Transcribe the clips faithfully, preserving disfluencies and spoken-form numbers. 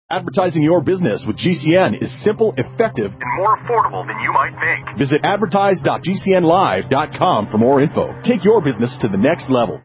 Advertising your business with G C N is simple, effective, and more affordable than you might think. Visit advertise dot g c n live dot com for more info. Take your business to the next level.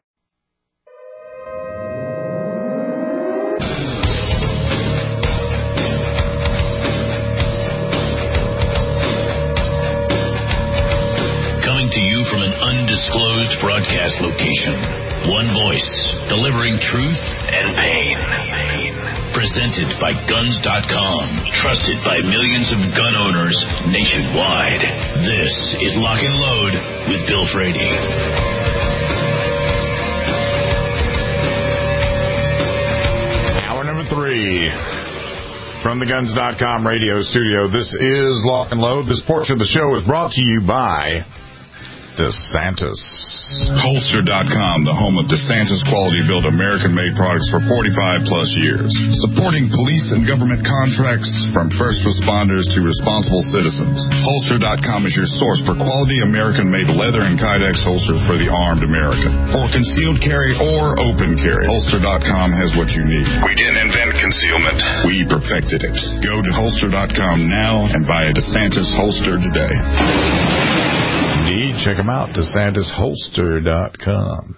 Coming to you from an undisclosed broadcast location. One voice, delivering truth and pain. Presented by guns dot com, trusted by millions of gun owners nationwide. This is Lock and Load with Bill Frady. Hour number three from the guns dot com radio studio. This is Lock and Load. This portion of the show is brought to you by DeSantis. Holster dot com, the home of DeSantis quality-built American-made products for forty-five plus years. Supporting police and government contracts from first responders to responsible citizens. Holster dot com is your source for quality American-made leather and Kydex holsters for the armed American. For concealed carry or open carry, Holster dot com has what you need. We didn't invent concealment. We perfected it. Go to Holster dot com now and buy a DeSantis holster today. Check them out, DeSantis Holster dot com.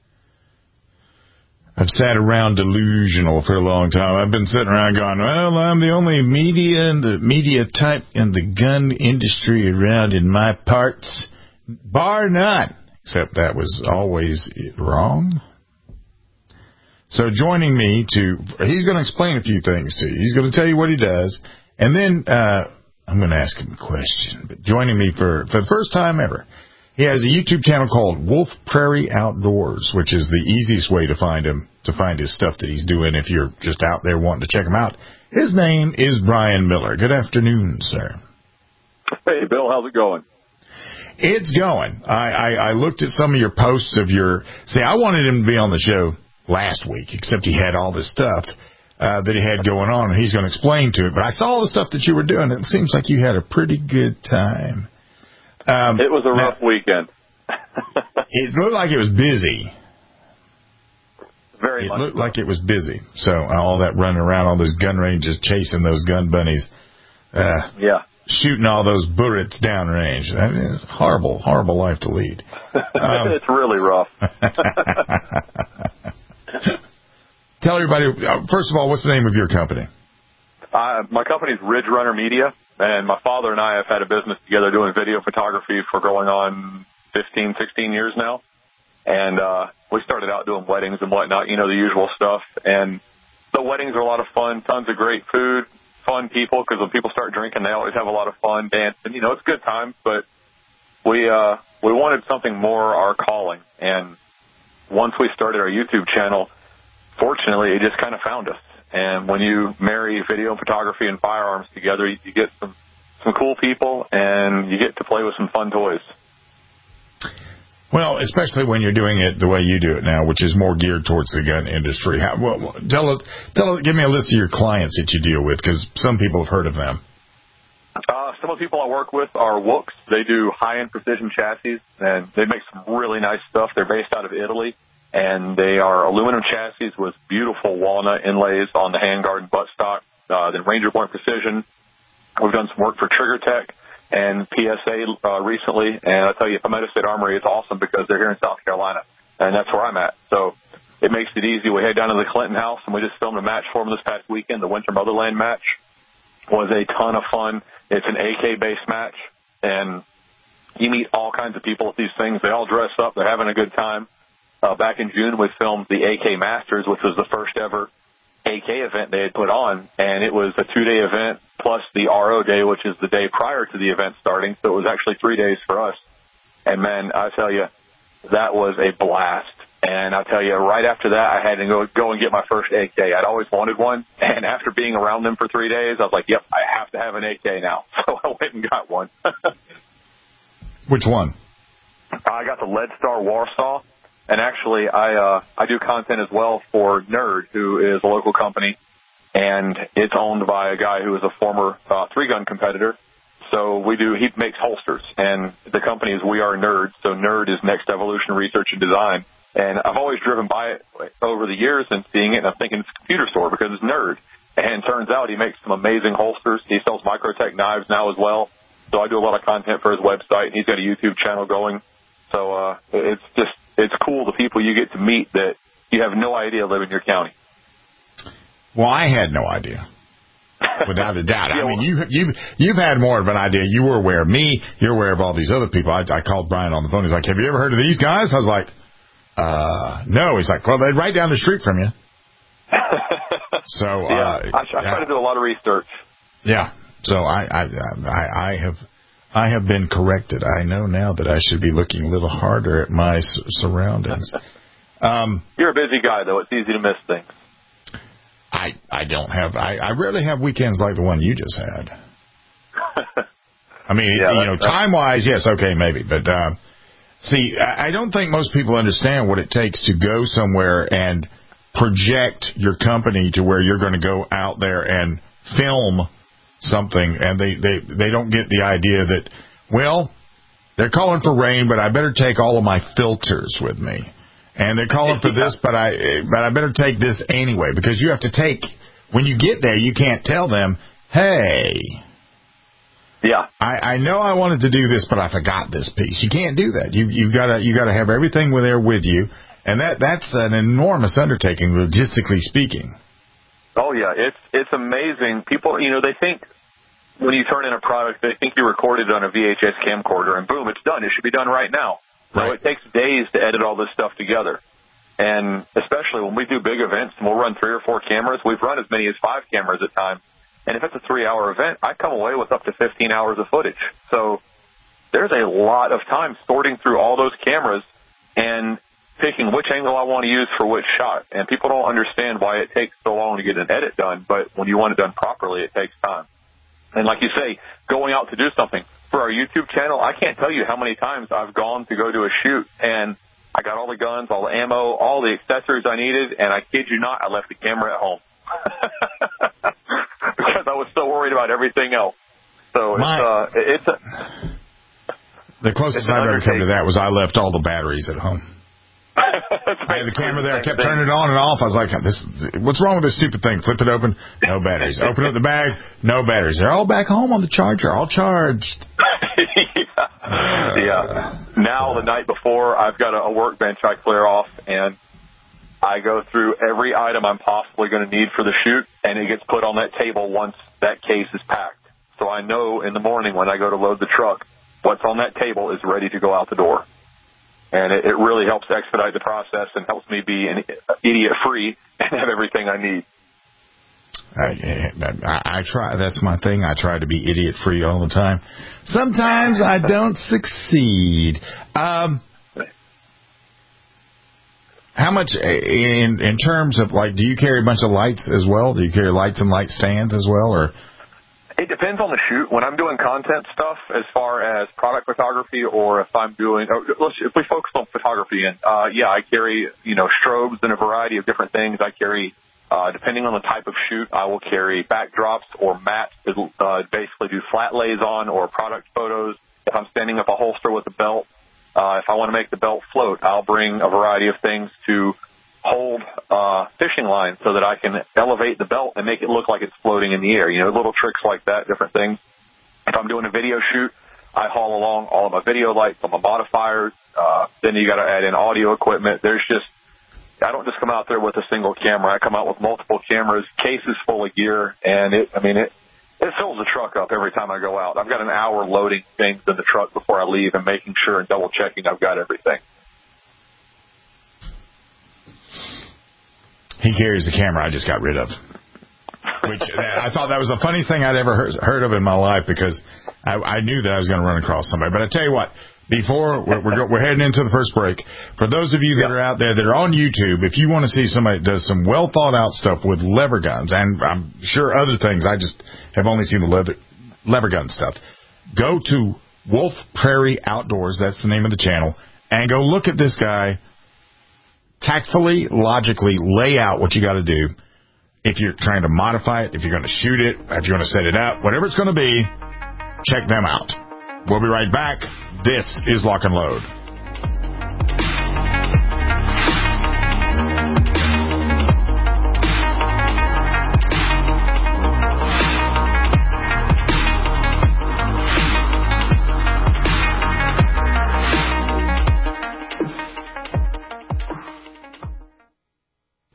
I've sat around delusional for a long time. I've been sitting around going, well, I'm the only media and the media type in the gun industry around in my parts, bar none. Except that was always wrong. So joining me to, he's going to explain a few things to you. He's going to tell you what he does, and then uh, I'm going to ask him a question. But joining me for, for the first time ever, he has a YouTube channel called Wolf Prairie Outdoors, which is the easiest way to find him, to find his stuff that he's doing if you're just out there wanting to check him out. His name is Brian Miller. Good afternoon, sir. Hey, Bill, how's it going? It's going. I, I, I looked at some of your posts of your... See, I wanted him to be on the show last week, except he had all this stuff uh, that he had going on, and he's going to explain to it. But I saw all the stuff that you were doing, and it seems like you had a pretty good time. Um, it was a rough now, weekend. It looked like it was busy. Very it much. It looked so. like it was busy. So all that running around, all those gun ranges, chasing those gun bunnies, uh, yeah, shooting all those bullets downrange. I mean, it's a horrible, horrible life to lead. Um, it's really rough. Tell everybody, first of all, what's the name of your company? Uh, my company's Ridge Runner Media. And my father and I have had a business together doing video photography for going on fifteen, sixteen years now. And uh, we started out doing weddings and whatnot, you know, the usual stuff. And the weddings are a lot of fun, tons of great food, fun people, because when people start drinking, they always have a lot of fun, dancing. You know, it's good times, but we uh, we wanted something more our calling. And once we started our YouTube channel, fortunately, it just kind of found us. And when you marry video photography and firearms together, you get some, some cool people, and you get to play with some fun toys. Well, especially when you're doing it the way you do it now, which is more geared towards the gun industry. How, well, tell, tell, give me a list of your clients that you deal with, because some people have heard of them. Uh, some of the people I work with are Wooks. They do high-end precision chassis, and they make some really nice stuff. They're based out of Italy. And they are aluminum chassis with beautiful walnut inlays on the handguard and buttstock. Uh, then Ranger Point Precision. We've done some work for Trigger Tech and P S A uh, recently. And I tell you, Palmetto State Armory is awesome because they're here in South Carolina, and that's where I'm at. So it makes it easy. We head down to the Clinton House, and we just filmed a match for them this past weekend. The Winter Motherland match was a ton of fun. It's an A K-based match, and you meet all kinds of people at these things. They all dress up. They're having a good time. Uh, back in June, we filmed the A K Masters, which was the first ever A K event they had put on, and it was a two-day event plus the R O day, which is the day prior to the event starting, so it was actually three days for us. And, man, I tell you, that was a blast. And I tell you, right after that, I had to go, go and get my first A K. I'd always wanted one, and after being around them for three days, I was like, yep, I have to have an A K now. So I went and got one. Which one? I got the Lead Star Warsaw. And actually, I uh, I do content as well for Nerd, who is a local company, and it's owned by a guy who is a former uh, three-gun competitor. So we do, he makes holsters, and the company is We Are Nerd. So Nerd is Next Evolution Research and Design. And I've always driven by it over the years and seeing it, and I'm thinking it's a computer store because it's Nerd. And turns out he makes some amazing holsters. He sells Microtech knives now as well. So I do a lot of content for his website, and he's got a YouTube channel going. So uh, it's just, it's cool the people you get to meet that you have no idea live in your county. Well, I had no idea. Without a doubt. I mean, you, you've, you've had more of an idea. You were aware of me. You're aware of all these other people. I, I called Brian on the phone. He's like, have you ever heard of these guys? I was like, uh, no. He's like, well, they're right down the street from you. So, yeah, uh, I, I try to do a lot of research. Yeah. So I, I, I, I have, I have been corrected. I know now that I should be looking a little harder at my s- surroundings. Um, You're a busy guy, though. It's easy to miss things. I, I don't have, I, I rarely have weekends like the one you just had. I mean, yeah, you know, time-wise, yes, okay, maybe. But, uh, see, I don't think most people understand what it takes to go somewhere and project your company to where you're going to go out there and film something, and they, they, they don't get the idea that, well, they're calling for rain, but I better take all of my filters with me. And they're calling for this, but I but I better take this anyway, because you have to take, when you get there, you can't tell them, hey, yeah, I, I know I wanted to do this, but I forgot this piece. You can't do that. You you've got to you got to have everything there with you, and that that's an enormous undertaking, logistically speaking. Oh yeah, it's it's amazing. People, you know, they think when you turn in a product, they think you recorded it on a V H S camcorder, and boom, it's done. It should be done right now. Right. So it takes days to edit all this stuff together. And especially when we do big events and we'll run three or four cameras, we've run as many as five cameras at times. And if it's a three-hour event, I come away with up to fifteen hours of footage. So there's a lot of time sorting through all those cameras and picking which angle I want to use for which shot. And people don't understand why it takes so long to get an edit done, but when you want it done properly, it takes time. And like you say, going out to do something. For our YouTube channel, I can't tell you how many times I've gone to go do a shoot, and I got all the guns, all the ammo, all the accessories I needed, and I kid you not, I left the camera at home. Because I was so worried about everything else. So My, it's, uh, it's a... The closest I've ever come to that was I left all the batteries at home. I had the camera there. I kept turning it on and off. I was like, "This, what's wrong with this stupid thing? Flip it open, no batteries. Open up the bag, no batteries. They're all back home on the charger, all charged." yeah. Uh, yeah. Now, so. The night before, I've got a, a workbench I clear off, and I go through every item I'm possibly going to need for the shoot, and it gets put on that table once that case is packed. So I know in the morning when I go to load the truck, what's on that table is ready to go out the door. And it, it really helps expedite the process and helps me be an idiot-free and have everything I need. I, I, I try. That's my thing. I try to be idiot-free all the time. Sometimes I don't succeed. Um, how much in in terms of, like, do you carry a bunch of lights as well? Do you carry lights and light stands as well, or? It depends on the shoot. When I'm doing content stuff, as far as product photography, or if I'm doing, let's, if we focus on photography, and uh, yeah, I carry, you know, strobes and a variety of different things. I carry, uh, depending on the type of shoot, I will carry backdrops or mats to uh, basically do flat lays on, or product photos. If I'm standing up a holster with a belt, uh, if I want to make the belt float, I'll bring a variety of things to hold uh, fishing lines so that I can elevate the belt and make it look like it's floating in the air. You know, little tricks like that, different things. If I'm doing a video shoot, I haul along all of my video lights, all my modifiers. Uh, then you got to add in audio equipment. There's just, I don't just come out there with a single camera. I come out with multiple cameras, cases full of gear, and it, I mean, it, it fills the truck up every time I go out. I've got an hour loading things in the truck before I leave and making sure and double checking I've got everything. He carries the camera I just got rid of, which I thought that was the funniest thing I'd ever heard, heard of in my life, because I, I knew that I was going to run across somebody. But I tell you what, before we're, we're, we're heading into the first break, for those of you that are out there that are on YouTube, if you want to see somebody that does some well thought out stuff with lever guns, and I'm sure other things, I just have only seen the leather, lever gun stuff, go to Wolf Prairie Outdoors, that's the name of the channel, and go look at this guy tactfully, logically lay out what you got to do. If you're trying to modify it, if you're going to shoot it, if you're going to set it up, whatever it's going to be, check them out. We'll be right back. This is Lock and Load.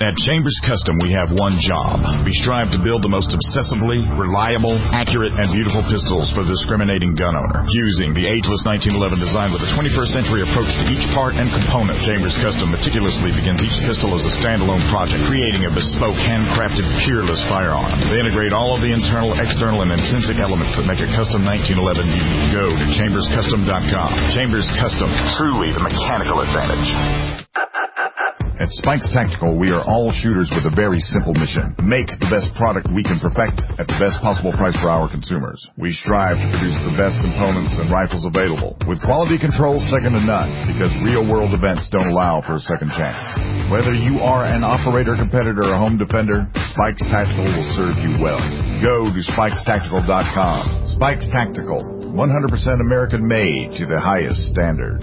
At Chambers Custom, we have one job. We strive to build the most obsessively, reliable, accurate, and beautiful pistols for the discriminating gun owner, using the ageless nineteen eleven design with a twenty-first century approach to each part and component. Chambers Custom meticulously begins each pistol as a standalone project, creating a bespoke, handcrafted, peerless firearm. They integrate all of the internal, external, and intrinsic elements that make a custom nineteen eleven unique. Go to chambers custom dot com. Chambers Custom, truly the mechanical advantage. At Spikes Tactical, we are all shooters with a very simple mission. Make the best product we can perfect at the best possible price for our consumers. We strive to produce the best components and rifles available, with quality control second to none, because real-world events don't allow for a second chance. Whether you are an operator, competitor, or home defender, Spikes Tactical will serve you well. Go to spikes tactical dot com. Spikes Tactical, one hundred percent American-made to the highest standard.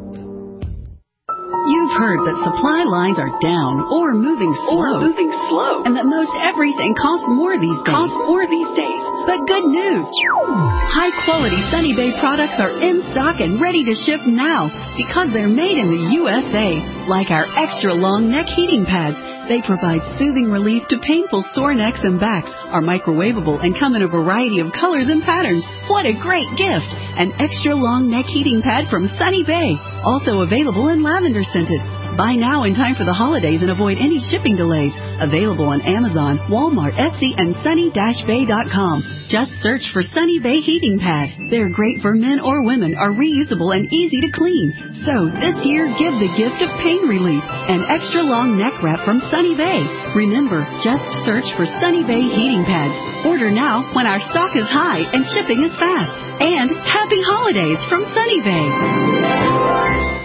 You've heard that supply lines are down or moving slow, or moving slow, and that most everything costs more these days. Costs more these days. But good news! High-quality Sunny Bay products are in stock and ready to ship now because they're made in the U S A. Like our extra-long neck heating pads, they provide soothing relief to painful sore necks and backs, are microwavable, and come in a variety of colors and patterns. What a great gift! An extra-long neck heating pad from Sunny Bay, also available in lavender scented. Buy now in time for the holidays and avoid any shipping delays. Available on Amazon, Walmart, Etsy, and sunny dash bay dot com. Just search for Sunny Bay Heating Pad. They're great for men or women, are reusable and easy to clean. So this year, give the gift of pain relief. An extra long neck wrap from Sunny Bay. Remember, just search for Sunny Bay Heating Pads. Order now when our stock is high and shipping is fast. And happy holidays from Sunny Bay.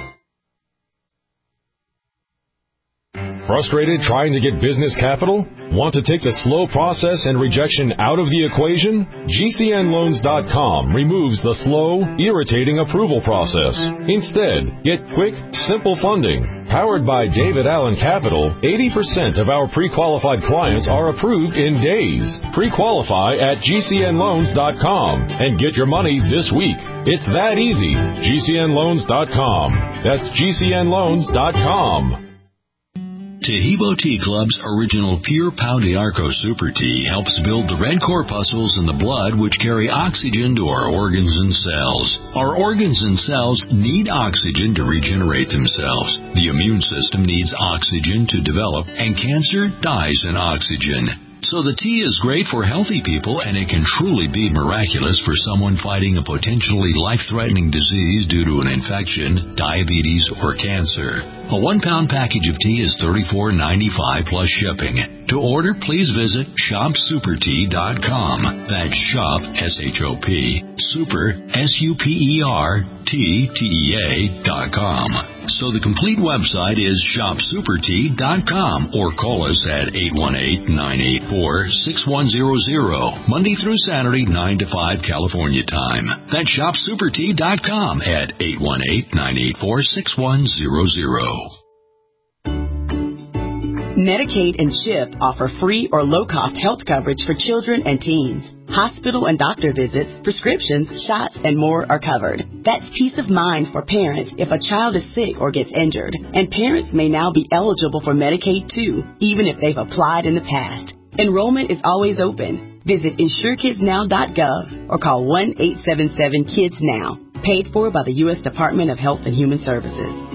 Frustrated trying to get business capital? Want to take the slow process and rejection out of the equation? G C N loans dot com removes the slow, irritating approval process. Instead, get quick, simple funding. Powered by David Allen Capital, eighty percent of our pre-qualified clients are approved in days. Pre-qualify at G C N loans dot com and get your money this week. It's that easy. G C N loans dot com. That's G C N loans dot com. Tahibo Tea Club's original Pure Pau de Arco Super Tea helps build the red corpuscles in the blood which carry oxygen to our organs and cells. Our organs and cells need oxygen to regenerate themselves. The immune system needs oxygen to develop, and cancer dies in oxygen. So the tea is great for healthy people, and it can truly be miraculous for someone fighting a potentially life-threatening disease due to an infection, diabetes, or cancer. A one-pound package of tea is thirty-four ninety-five plus shipping. To order, please visit shop super tea dot com. That's shop, S H O P, super, S U P E R, T, T E A, dot com. So the complete website is shop super tea dot com, or call us at eight one eight, nine eight four, six one zero zero, Monday through Saturday, nine to five California time. That's shop super tea dot com at eight one eight, nine eight four, six one zero zero. Medicaid and CHIP offer free or low-cost health coverage for children and teens. Hospital and doctor visits, prescriptions, shots, and more are covered. That's peace of mind for parents if a child is sick or gets injured. And parents may now be eligible for Medicaid too, even if they've applied in the past. Enrollment is always open. Visit insure kids now dot gov or call one eight seven seven kids now. Paid for by the U S Department of Health and Human Services.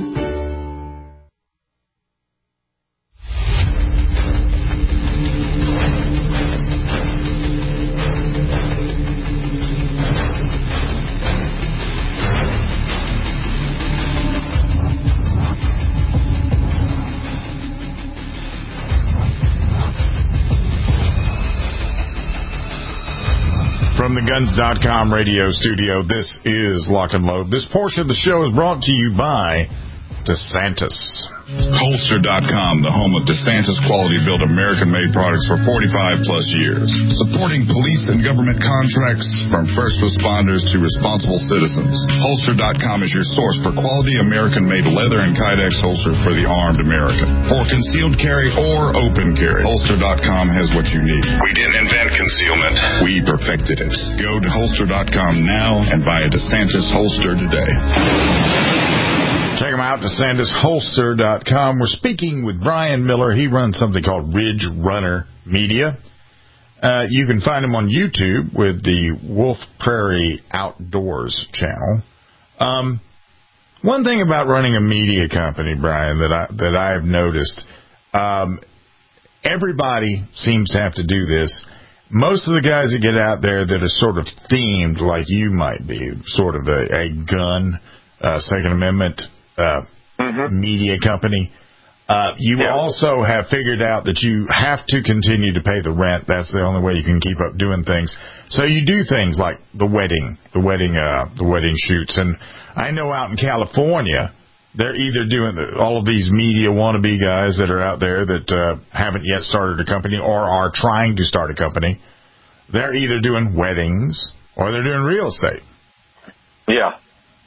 From the guns dot com radio studio, this is Lock and Load. This portion of the show is brought to you by DeSantis. Holster dot com, the home of DeSantis quality-built American-made products for forty-five plus years. Supporting police and government contracts from first responders to responsible citizens. Holster dot com is your source for quality American-made leather and Kydex holsters for the armed American. For concealed carry or open carry, Holster dot com has what you need. We didn't invent concealment. We perfected it. Go to Holster dot com now and buy a DeSantis holster today. Check him out, DeSantis Holster dot com. We're speaking with Brian Miller. He runs something called Ridge Runner Media. Uh, you can find him on YouTube with the Wolf Prairie Outdoors channel. Um, one thing about running a media company, Brian, that I that I've noticed, um, everybody seems to have to do this. Most of the guys that get out there that are sort of themed, like you might be, sort of a, a gun, uh, Second Amendment uh, mm-hmm. media company. Uh, you yeah. also have figured out that you have to continue to pay the rent. That's the only way you can keep up doing things. So you do things like the wedding, the wedding, uh, the wedding shoots. And I know out in California, they're either doing all of these media wannabe guys that are out there that uh, haven't yet started a company or are trying to start a company. They're either doing weddings or they're doing real estate. Yeah.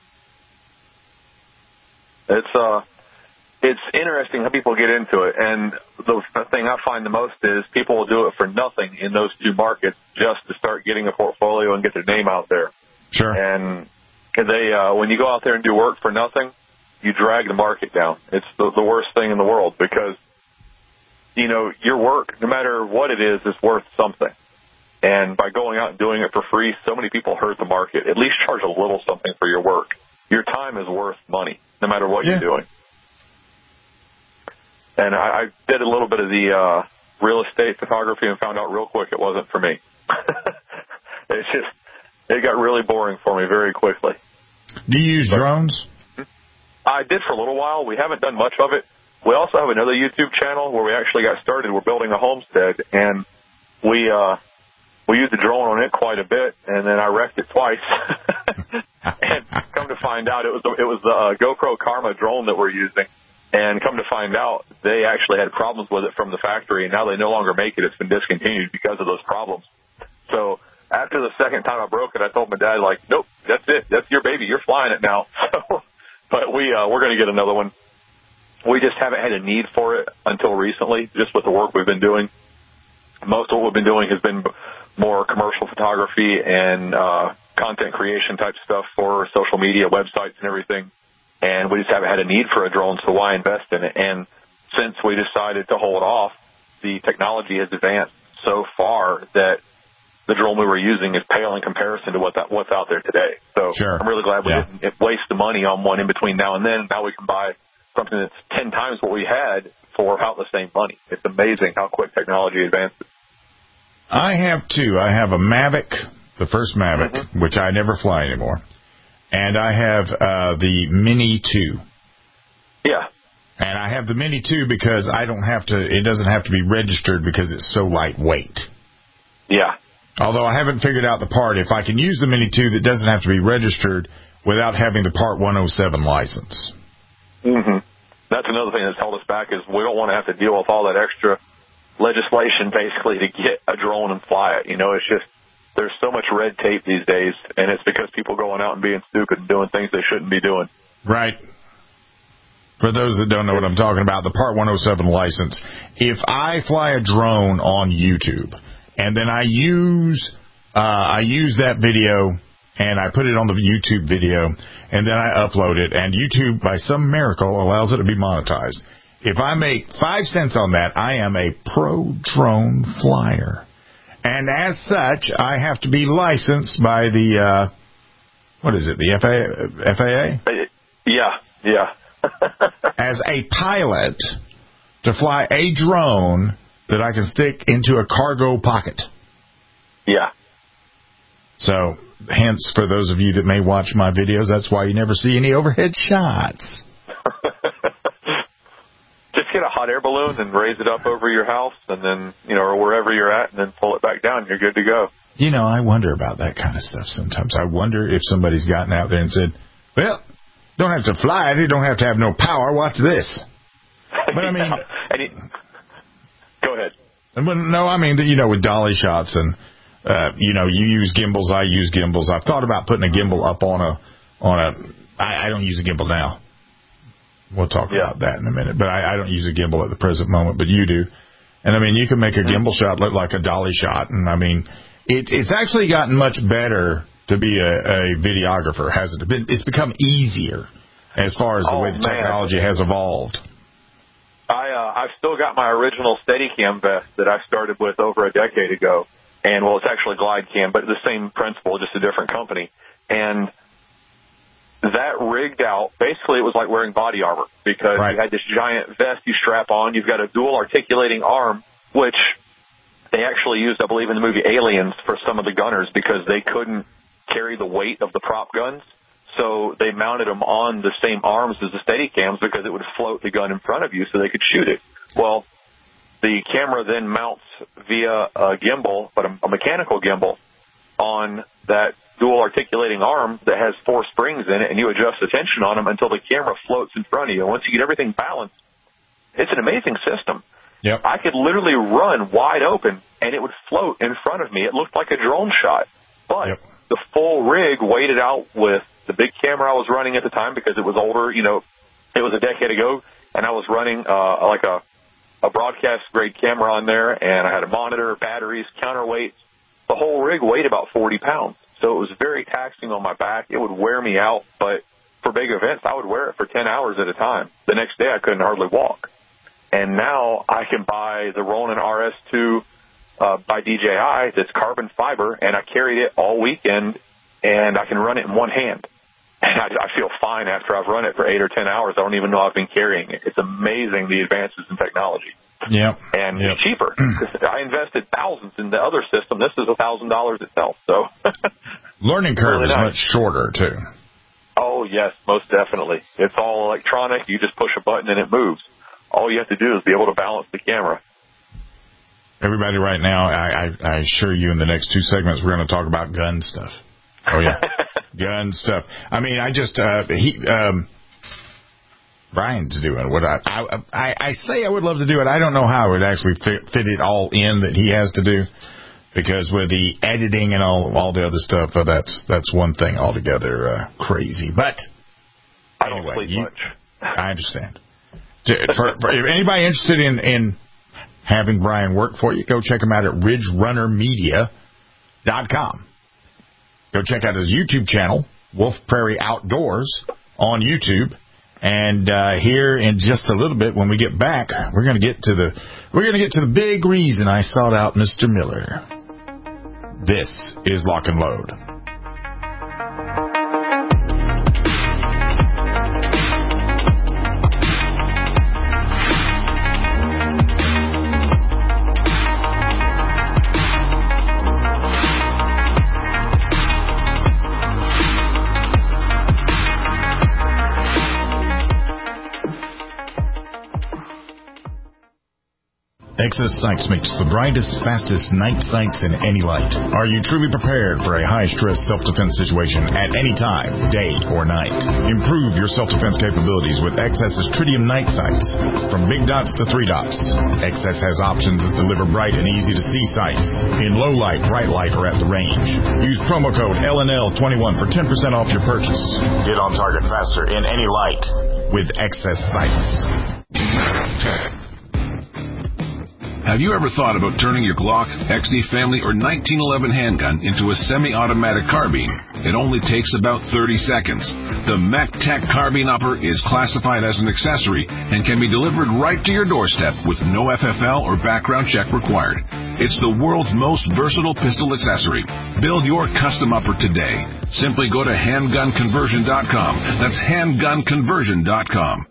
It's, uh, It's interesting how people get into it, and the thing I find the most is people will do it for nothing in those two markets just to start getting a portfolio and get their name out there. Sure. And they, uh, when you go out there and do work for nothing, you drag the market down. It's the, the worst thing in the world because, you know, your work, no matter what it is, is worth something. And by going out and doing it for free, so many people hurt the market. At least charge a little something for your work. Your time is worth money, no matter what yeah. you're doing. And I, I did a little bit of the uh, real estate photography and found out real quick it wasn't for me. It's just, it got really boring for me very quickly. Do you use but, drones? I did for a little while. We haven't done much of it. We also have another YouTube channel where we actually got started. We're building a homestead, and we uh, we used the drone on it quite a bit, and then I wrecked it twice. And come to find out, it was it was the uh, GoPro Karma drone that we're using. And come to find out, they actually had problems with it from the factory, and now they no longer make it. It's been discontinued because of those problems. So after the second time I broke it, I told my dad, like, nope, that's it. That's your baby. You're flying it now. So, but we, uh, we're going to get another one. We just haven't had a need for it until recently, just with the work we've been doing. Most of what we've been doing has been more commercial photography and uh, content creation type stuff for social media, websites, and everything. And we just haven't had a need for a drone, so why invest in it? And since we decided to hold off, the technology has advanced so far that the drone we were using is pale in comparison to what that, what's out there today. So sure. I'm really glad we yeah. didn't waste the money on one in between now and then. Now we can buy something that's ten times what we had for about the same money. It's amazing how quick technology advances. I have two. I have a Mavic, the first Mavic, mm-hmm. which I never fly anymore. And I have uh, the Mini two. Yeah. And I have the Mini two because I don't have to, it doesn't have to be registered because it's so lightweight. Yeah. Although I haven't figured out the part, if I can use the Mini two that doesn't have to be registered without having the Part one oh seven license. Mm-hmm. That's another thing that's held us back is we don't want to have to deal with all that extra legislation basically to get a drone and fly it. You know, it's just, there's so much red tape these days, and it's because people going out and being stupid and doing things they shouldn't be doing. Right. For those that don't know what I'm talking about, the Part one oh seven license, if I fly a drone on YouTube and then I use uh, I use that video and I put it on the YouTube video and then I upload it, and YouTube, by some miracle, allows it to be monetized. If I make five cents on that, I am a pro drone flyer. And as such, I have to be licensed by the, uh, what is it, the F A A? Yeah, yeah. As a pilot to fly a drone that I can stick into a cargo pocket. Yeah. So, hence, for those of you that may watch my videos, that's why you never see any overhead shots. Just get a hot air balloon and raise it up over your house and then, you know, or wherever you're at, and then pull it back down. You're good to go. You know, I wonder about that kind of stuff sometimes. I wonder if somebody's gotten out there and said, well, don't have to fly it. You don't have to have no power. Watch this. But, I mean... and it, go ahead. But, no, I mean, you know, with dolly shots and, uh, you know, you use gimbals, I use gimbals. I've thought about putting a gimbal up on a... on a. I, I don't use a gimbal now. We'll talk yeah. about that in a minute. But I, I don't use a gimbal at the present moment, but you do. And, I mean, you can make a gimbal shot look like a dolly shot. And, I mean, it, it's actually gotten much better to be a, a videographer, hasn't it? It's become easier. as far as the oh, way the man. technology has evolved? I, uh, I've still got my original Steadicam vest that I started with over a decade ago. And, well, it's actually GlideCam, but the same principle, just a different company. And that rigged out, basically it was like wearing body armor because right. you had this giant vest you strap on. You've got a dual articulating arm, which they actually used, I believe, in the movie Aliens for some of the gunners because they couldn't carry the weight of the prop guns. So they mounted them on the same arms as the Steadicams because it would float the gun in front of you so they could shoot it. Well, the camera then mounts via a gimbal, but a, a mechanical gimbal, on that dual articulating arm that has four springs in it, and you adjust the tension on them until the camera floats in front of you. And once you get everything balanced, it's an amazing system. Yep. I could literally run wide open, and it would float in front of me. It looked like a drone shot. But yep. the full rig weighted out with the big camera I was running at the time because it was older. You know, it was a decade ago, and I was running uh, like a, a broadcast-grade camera on there, and I had a monitor, batteries, counterweights. The whole rig weighed about forty pounds, so it was very taxing on my back. It would wear me out, but for big events, I would wear it for ten hours at a time. The next day, I couldn't hardly walk. And now I can buy the Ronin R S two uh, by D J I that's carbon fiber, and I carried it all weekend, and I can run it in one hand. And I, I feel fine after I've run it for eight or ten hours. I don't even know I've been carrying it. It's amazing, the advances in technology. Yeah, and yep. it's cheaper. I invested thousands in the other system. This is a thousand dollars itself. So learning curve really is nice. much shorter too. Oh yes, most definitely. It's all electronic. You just push a button and it moves. All you have to do is be able to balance the camera. Everybody, right now, I, I, I assure you, in the next two segments, we're going to talk about gun stuff. Oh yeah, gun stuff. I mean, I just uh, he. Um, Brian's doing what I, I I I say I would love to do it. I don't know how I would actually fit, fit it all in that he has to do, because with the editing and all all the other stuff, uh, that's that's one thing altogether uh, crazy. But I don't anyway, sleep you, much. I understand. To, for, for if anybody interested in in having Brian work for you, go check him out at ridge runner media dot com. Go check out his YouTube channel, Wolf Prairie Outdoors, on YouTube. And uh, here in just a little bit, when we get back, we're going to get to the we're going to get to the big reason I sought out Mister Miller. This is Lock and Load. Excess Sights makes the brightest, fastest night sights in any light. Are you truly prepared for a high-stress self-defense situation at any time, day or night? Improve your self-defense capabilities with Excess's Tritium night sights. From big dots to three dots, Excess has options that deliver bright and easy-to-see sights in low light, bright light, or at the range. Use promo code L N L twenty-one for ten percent off your purchase. Get on target faster in any light with Excess Sights. Have you ever thought about turning your Glock, X D Family, or nineteen eleven handgun into a semi-automatic carbine? It only takes about thirty seconds. The MacTech Carbine Upper is classified as an accessory and can be delivered right to your doorstep with no F F L or background check required. It's the world's most versatile pistol accessory. Build your custom upper today. Simply go to handgun conversion dot com. That's handgun conversion dot com.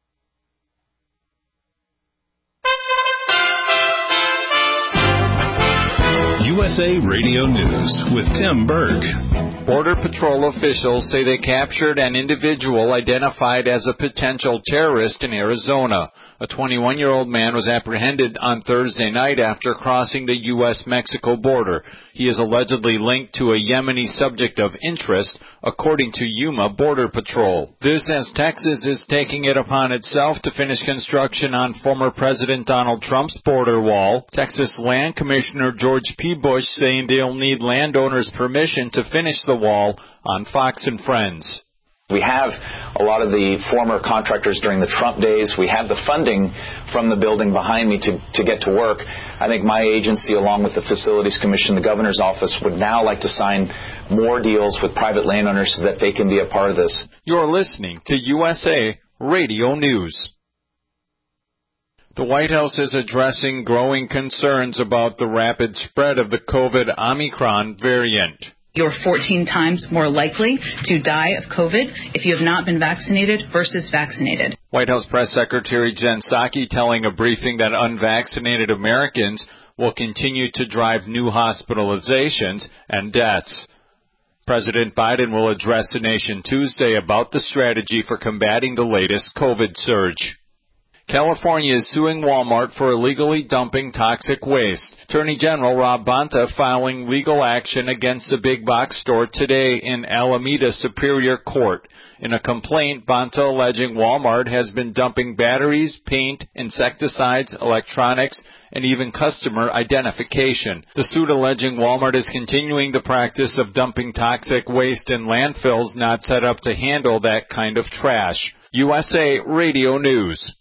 U S A Radio News with Tim Berg. Border Patrol officials say they captured an individual identified as a potential terrorist in Arizona. A twenty-one-year-old man was apprehended on Thursday night after crossing the U S Mexico border. He is allegedly linked to a Yemeni subject of interest, according to Yuma Border Patrol. This as Texas is taking it upon itself to finish construction on former President Donald Trump's border wall. Texas Land Commissioner George P. Bush saying they'll need landowners' permission to finish the wall on Fox and Friends. We have a lot of the former contractors during the Trump days. We have the funding from the building behind me to, to get to work. I think my agency, along with the Facilities Commission, the Governor's Office, would now like to sign more deals with private landowners so that they can be a part of this. You're listening to U S A Radio News. The White House is addressing growing concerns about the rapid spread of the COVID Omicron variant. You're fourteen times more likely to die of COVID if you have not been vaccinated versus vaccinated. White House Press Secretary Jen Psaki telling a briefing that unvaccinated Americans will continue to drive new hospitalizations and deaths. President Biden will address the nation Tuesday about the strategy for combating the latest COVID surge. California is suing Walmart for illegally dumping toxic waste. Attorney General Rob Bonta filing legal action against the big box store today in Alameda Superior Court. In a complaint, Bonta alleging Walmart has been dumping batteries, paint, insecticides, electronics, and even customer identification. The suit alleging Walmart is continuing the practice of dumping toxic waste in landfills not set up to handle that kind of trash. U S A Radio News.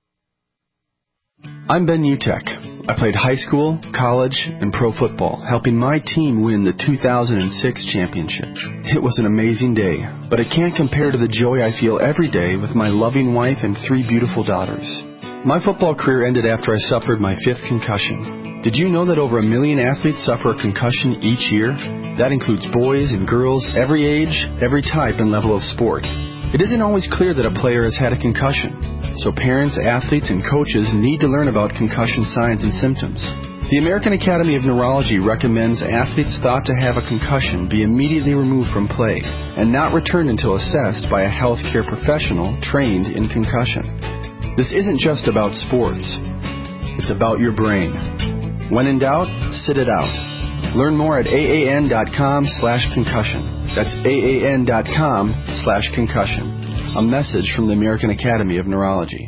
I'm Ben Utek. I played high school, college, and pro football, helping my team win the two thousand six championship. It was an amazing day, but it can't compare to the joy I feel every day with my loving wife and three beautiful daughters. My football career ended after I suffered my fifth concussion. Did you know that over a million athletes suffer a concussion each year? That includes boys and girls, every age, every type and level of sport. It isn't always clear that a player has had a concussion. So parents, athletes, and coaches need to learn about concussion signs and symptoms. The American Academy of Neurology recommends athletes thought to have a concussion be immediately removed from play and not returned until assessed by a healthcare professional trained in concussion. This isn't just about sports. It's about your brain. When in doubt, sit it out. Learn more at aan.com slash concussion. That's aan.com slash concussion. A message from the American Academy of Neurology.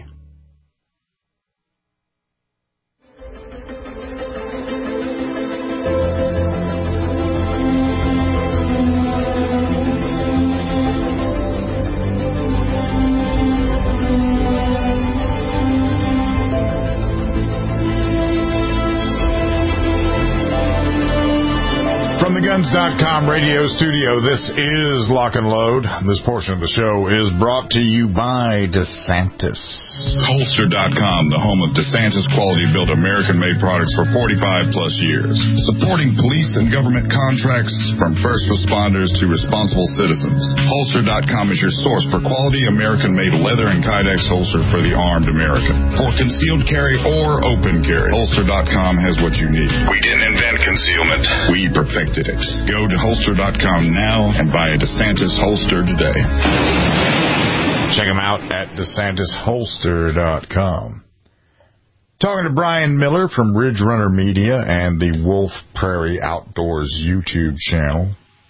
Guns dot com radio studio. This is Lock and Load. This portion of the show is brought to you by DeSantis. Holster dot com, the home of DeSantis quality-built American-made products for forty-five plus years. Supporting police and government contracts from first responders to responsible citizens. Holster dot com is your source for quality American-made leather and Kydex holsters for the armed American. For concealed carry or open carry, Holster dot com has what you need. We didn't invent concealment. We perfected it. Go to Holster dot com now and buy a DeSantis holster today. Check them out at DeSantis Holster dot com. Talking to Brian Miller from Ridge Runner Media and the Wolf Prairie Outdoors YouTube channel.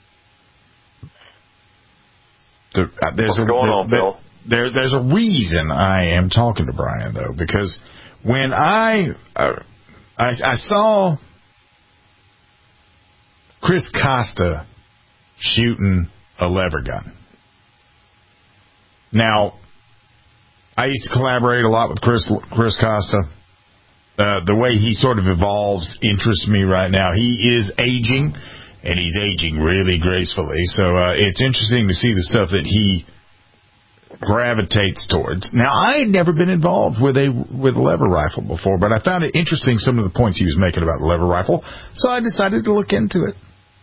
The, uh, there's What's a, going the, on, the, Bill? There, there's a reason I am talking to Brian, though, because when I, uh, I, I saw Chris Costa shooting a lever gun. Now, I used to collaborate a lot with Chris Chris Costa. Uh, the way he sort of evolves interests me right now. He is aging, and he's aging really gracefully. So uh, it's interesting to see the stuff that he gravitates towards. Now, I had never been involved with a with a lever rifle before, but I found it interesting some of the points he was making about the lever rifle, so I decided to look into it.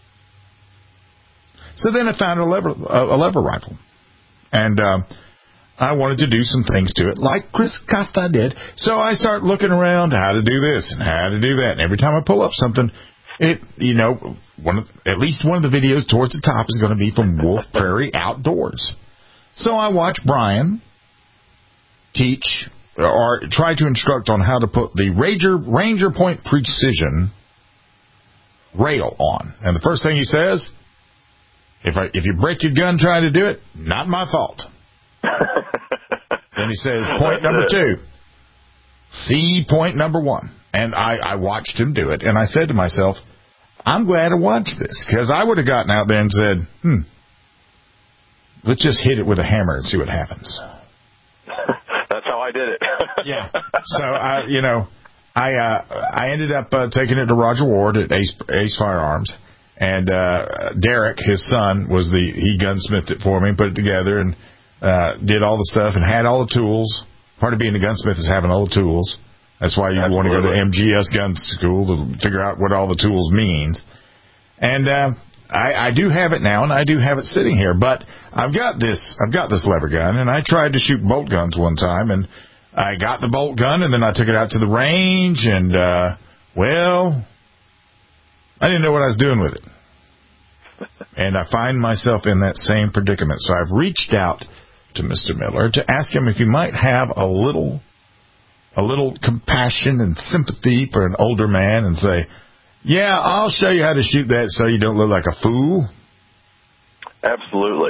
So then I found a lever a, a lever rifle, and uh, I wanted to do some things to it, like Chris Costa did. So I start looking around how to do this and how to do that, and every time I pull up something, it you know one of, at least one of the videos towards the top is going to be from Wolf Prairie Outdoors. So I watch Brian teach or try to instruct on how to put the Ranger Ranger Point Precision rail on. And the first thing he says, if I, if you break your gun trying to do it, not my fault. Then he says, point number two, see point number one. And I, I watched him do it, and I said to myself, I'm glad I watched this, because I would have gotten out there and said, hmm, let's just hit it with a hammer and see what happens. That's how I did it. Yeah. So, I, you know, I uh, I ended up uh, taking it to Roger Ward at Ace, Ace Firearms. And uh, Derek, his son, was the he gunsmithed it for me, put it together, and uh, did all the stuff and had all the tools. Part of being a gunsmith is having all the tools. That's why you Absolutely. want to go to M G S gun school to figure out what all the tools means. And uh, I, I do have it now, and I do have it sitting here. But I've got this I've got this lever gun, and I tried to shoot bolt guns one time, and I got the bolt gun, and then I took it out to the range, and uh, well. I didn't know what I was doing with it. And I find myself in that same predicament. So I've reached out to Mister Miller to ask him if he might have a little a little compassion and sympathy for an older man and say, yeah, I'll show you how to shoot that so you don't look like a fool. Absolutely.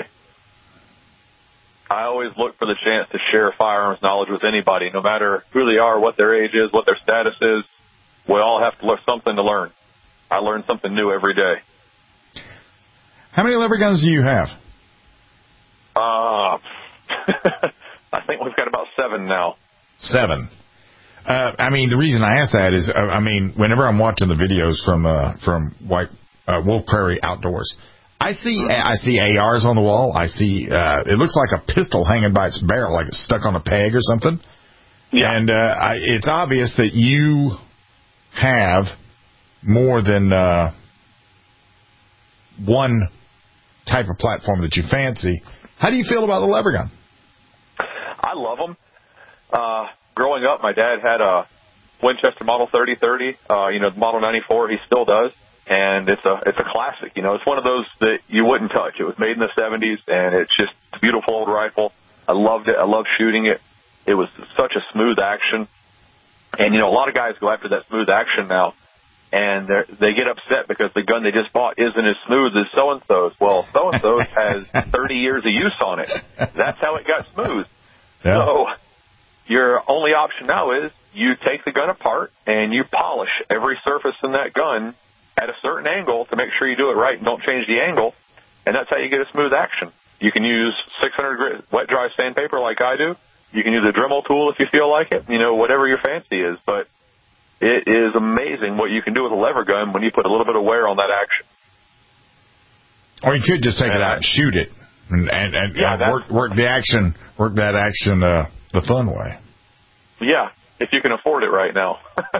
I always look for the chance to share firearms knowledge with anybody, no matter who they are, what their age is, what their status is. We all have to learn something to learn. I learn something new every day. How many lever guns do you have? Uh, I think we've got about seven now. Seven. Uh, I mean, the reason I ask that is, uh, I mean, whenever I'm watching the videos from uh, from White uh, Wolf Prairie Outdoors, I see mm-hmm. I see A Rs on the wall. I see uh, it looks like a pistol hanging by its barrel, like it's stuck on a peg or something. Yeah. And uh, I, it's obvious that you have more than uh, one type of platform that you fancy. How do you feel about the lever gun? I love them. Uh, growing up, my dad had a Winchester Model thirty thirty. Uh, you know, the Model ninety-four. He still does, and it's a it's a classic. You know, it's one of those that you wouldn't touch. It was made in the seventies, and it's just a beautiful old rifle. I loved it. I loved shooting it. It was such a smooth action, and you know, a lot of guys go after that smooth action now. And they get upset because the gun they just bought isn't as smooth as so-and-so's. Well, so-and-so's has thirty years of use on it. That's how it got smooth. Yeah. So your only option now is you take the gun apart and you polish every surface in that gun at a certain angle to make sure you do it right and don't change the angle. And that's how you get a smooth action. You can use six hundred grit wet dry sandpaper like I do. You can use a Dremel tool if you feel like it, you know, whatever your fancy is. But it is amazing what you can do with a lever gun when you put a little bit of wear on that action. Or you could just take and, it out and shoot it and, and, and, yeah, and work, work the action, work that action uh, the fun way. Yeah, if you can afford it right now.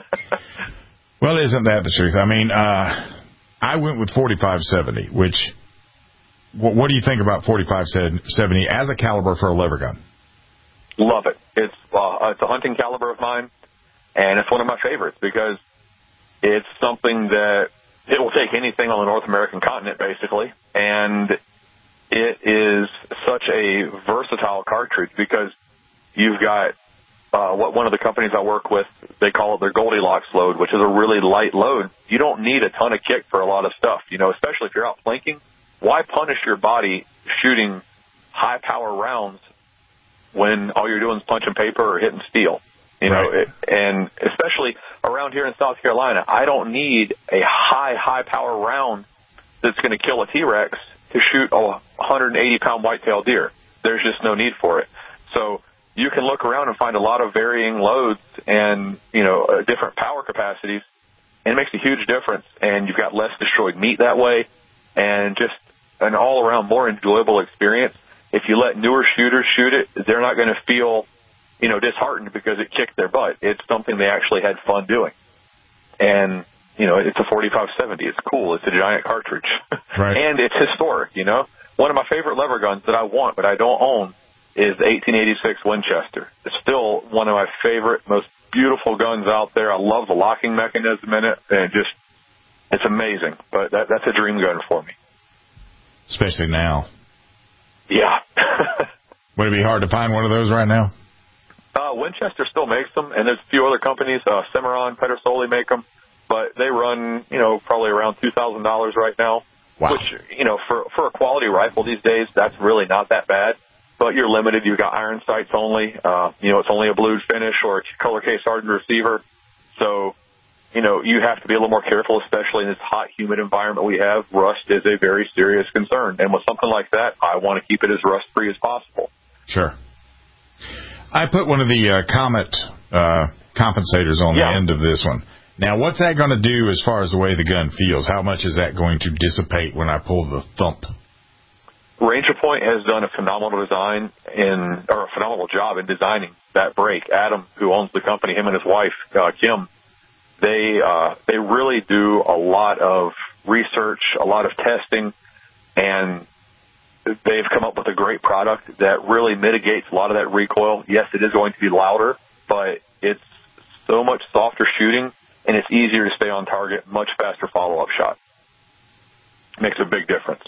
Well, isn't that the truth? I mean, uh, I went with forty-five seventy, which, what, what do you think about forty-five seventy as a caliber for a lever gun? Love it. It's, uh, it's a hunting caliber of mine. And it's one of my favorites because it's something that it will take anything on the North American continent, basically. And it is such a versatile cartridge because you've got uh, what one of the companies I work with, they call it their Goldilocks load, which is a really light load. You don't need a ton of kick for a lot of stuff, you know, especially if you're out plinking. Why punish your body shooting high-power rounds when all you're doing is punching paper or hitting steel? You know, right. it, and especially around here in South Carolina, I don't need a high, high-power round that's going to kill a T-Rex to shoot a one hundred eighty pound white-tailed deer. There's just no need for it. So you can look around and find a lot of varying loads and, you know, uh, different power capacities, and it makes a huge difference. And you've got less destroyed meat that way and just an all-around more enjoyable experience. If you let newer shooters shoot it, they're not going to feel, you know, disheartened because it kicked their butt. It's something they actually had fun doing. And, you know, it's a forty-five seventy. It's cool. It's a giant cartridge. Right. And it's historic, you know. One of my favorite lever guns that I want but I don't own is the eighteen eighty-six Winchester. It's still one of my favorite, most beautiful guns out there. I love the locking mechanism in it, and just, it's amazing. But that, that's a dream gun for me. Especially now. Yeah. Would it be hard to find one of those right now? Uh, Winchester still makes them, and there's a few other companies. Uh, Cimarron, Pedersoli make them, but they run, you know, probably around two thousand dollars right now. Wow. Which, you know, for for a quality rifle these days, that's really not that bad. But you're limited. You've got iron sights only. Uh, you know, it's only a blued finish or a color case hardened receiver. So you know, you have to be a little more careful, especially in this hot, humid environment we have. Rust is a very serious concern. And with something like that, I want to keep it as rust-free as possible. Sure. I put one of the uh, Comet uh, compensators on yeah. the end of this one. Now, what's that going to do as far as the way the gun feels? How much is that going to dissipate when I pull the thump? Ranger Point has done a phenomenal design in, or a phenomenal job in designing that brake. Adam, who owns the company, him and his wife, uh, Kim, they uh, they really do a lot of research, a lot of testing, and they've come up with a great product that really mitigates a lot of that recoil. Yes, it is going to be louder, but it's so much softer shooting, and it's easier to stay on target, much faster follow-up shot. Makes a big difference.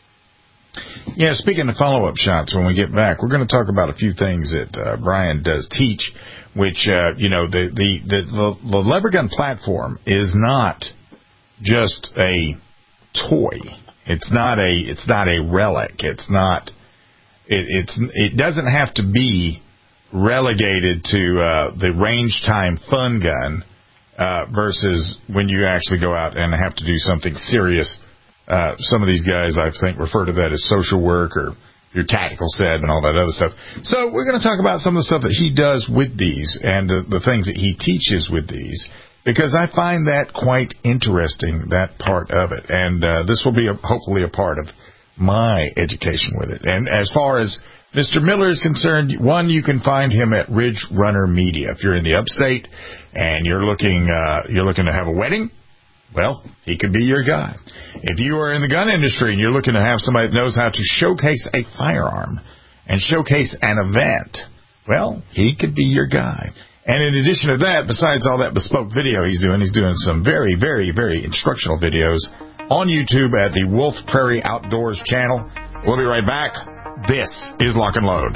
Yeah, speaking of follow-up shots, when we get back, we're going to talk about a few things that uh, Brian does teach, which, uh, you know, the, the, the, the lever gun platform is not just a toy. It's not a it's not a relic. It's not it, it's it doesn't have to be relegated to uh, the range time fun gun uh, versus when you actually go out and have to do something serious. Uh, some of these guys, I think, refer to that as social work or your tactical set and all that other stuff. So we're going to talk about some of the stuff that he does with these and uh, the things that he teaches with these, because I find that quite interesting, that part of it. And uh, this will be a, hopefully a part of my education with it. And as far as Mister Miller is concerned, one, you can find him at Ridge Runner Media. If you're in the upstate and you're looking uh, you're looking to have a wedding, well, he could be your guy. If you are in the gun industry and you're looking to have somebody that knows how to showcase a firearm and showcase an event, well, he could be your guy. And in addition to that, besides all that bespoke video he's doing, he's doing some very, very, very instructional videos on YouTube at the Wolf Prairie Outdoors channel. We'll be right back. This is Lock and Load.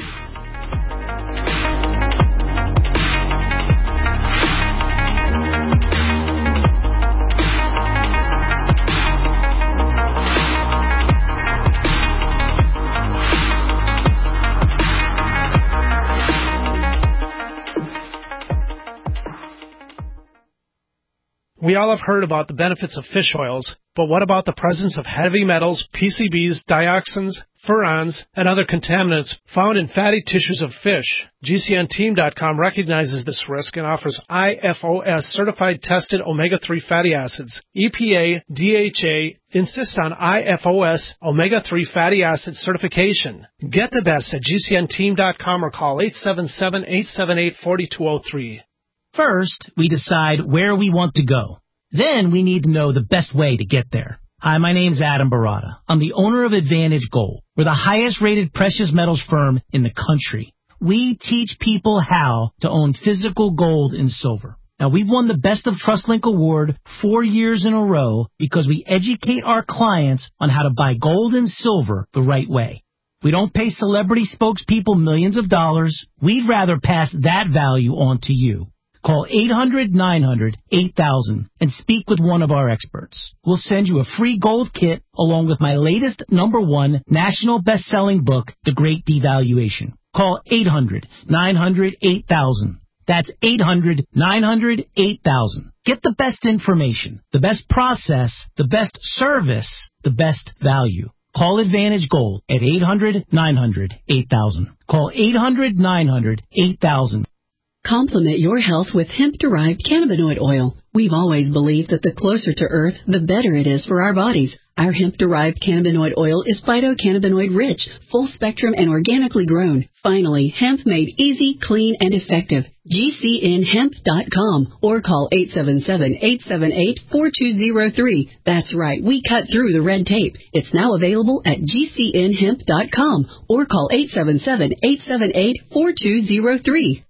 We all have heard about the benefits of fish oils, but what about the presence of heavy metals, P C Bs, dioxins, furans, and other contaminants found in fatty tissues of fish? G C N team dot com recognizes this risk and offers I F O S certified tested omega three fatty acids. E P A, D H A insist on I F O S omega three fatty acid certification. Get the best at G C N team dot com or call eight seven seven, eight seven eight, four two zero three. First, we decide where we want to go. Then we need to know the best way to get there. Hi, my name's Adam Barata. I'm the owner of Advantage Gold. We're the highest rated precious metals firm in the country. We teach people how to own physical gold and silver. Now, we've won the Best of TrustLink Award four years in a row because we educate our clients on how to buy gold and silver the right way. We don't pay celebrity spokespeople millions of dollars. We'd rather pass that value on to you. Call eight hundred, nine hundred, eight thousand and speak with one of our experts. We'll send you a free gold kit along with my latest number one national best-selling book, The Great Devaluation. Call eight hundred, nine hundred, eight thousand. That's eight hundred, nine hundred, eight thousand. Get the best information, the best process, the best service, the best value. Call Advantage Gold at eight hundred, nine hundred, eight thousand. Call eight hundred, nine hundred, eight thousand. Complement your health with hemp-derived cannabinoid oil. We've always believed that the closer to Earth, the better it is for our bodies. Our hemp-derived cannabinoid oil is phytocannabinoid-rich, full-spectrum, and organically grown. Finally, hemp made easy, clean, and effective. G C N hemp dot com or call eight seven seven, eight seven eight, four two zero three. That's right, we cut through the red tape. It's now available at G C N hemp dot com or call eight seven seven, eight seven eight, four two zero three.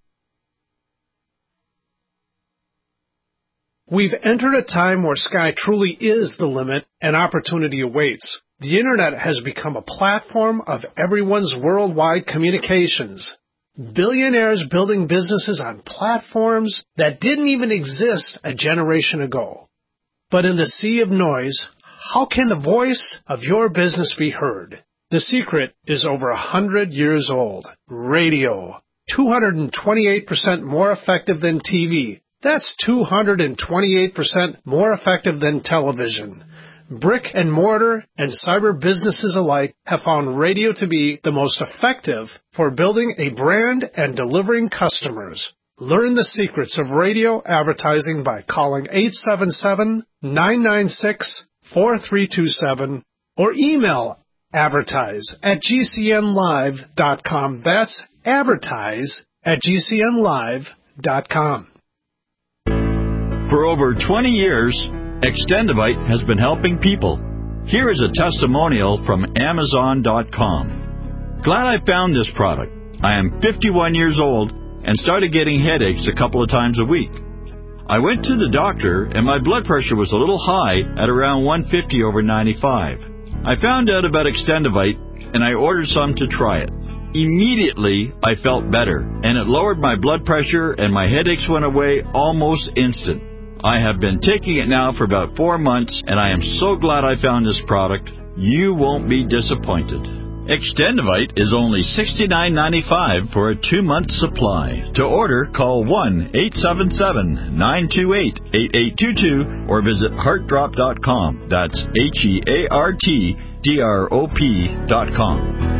We've entered a time where sky truly is the limit and opportunity awaits. The Internet has become a platform of everyone's worldwide communications. Billionaires building businesses on platforms that didn't even exist a generation ago. But in the sea of noise, how can the voice of your business be heard? The secret is over a hundred years old. Radio. two hundred twenty-eight percent more effective than T V. That's two hundred twenty-eight percent more effective than television. Brick and mortar and cyber businesses alike have found radio to be the most effective for building a brand and delivering customers. Learn the secrets of radio advertising by calling eight seven seven, nine nine six, four three two seven or email advertise at g c n live dot com. That's advertise at g c n live dot com. For over twenty years, Extendivite has been helping people. Here is a testimonial from Amazon dot com. Glad I found this product. I am fifty-one years old and started getting headaches a couple of times a week. I went to the doctor and my blood pressure was a little high at around one fifty over ninety-five. I found out about Extendivite and I ordered some to try it. Immediately, I felt better and it lowered my blood pressure and my headaches went away almost instant. I have been taking it now for about four months, and I am so glad I found this product. You won't be disappointed. Extendivite is only sixty-nine ninety-five for a two-month supply. To order, call one eight seven seven, nine two eight, eight eight two two or visit heart drop dot com. That's H E A R T D R O P dot com.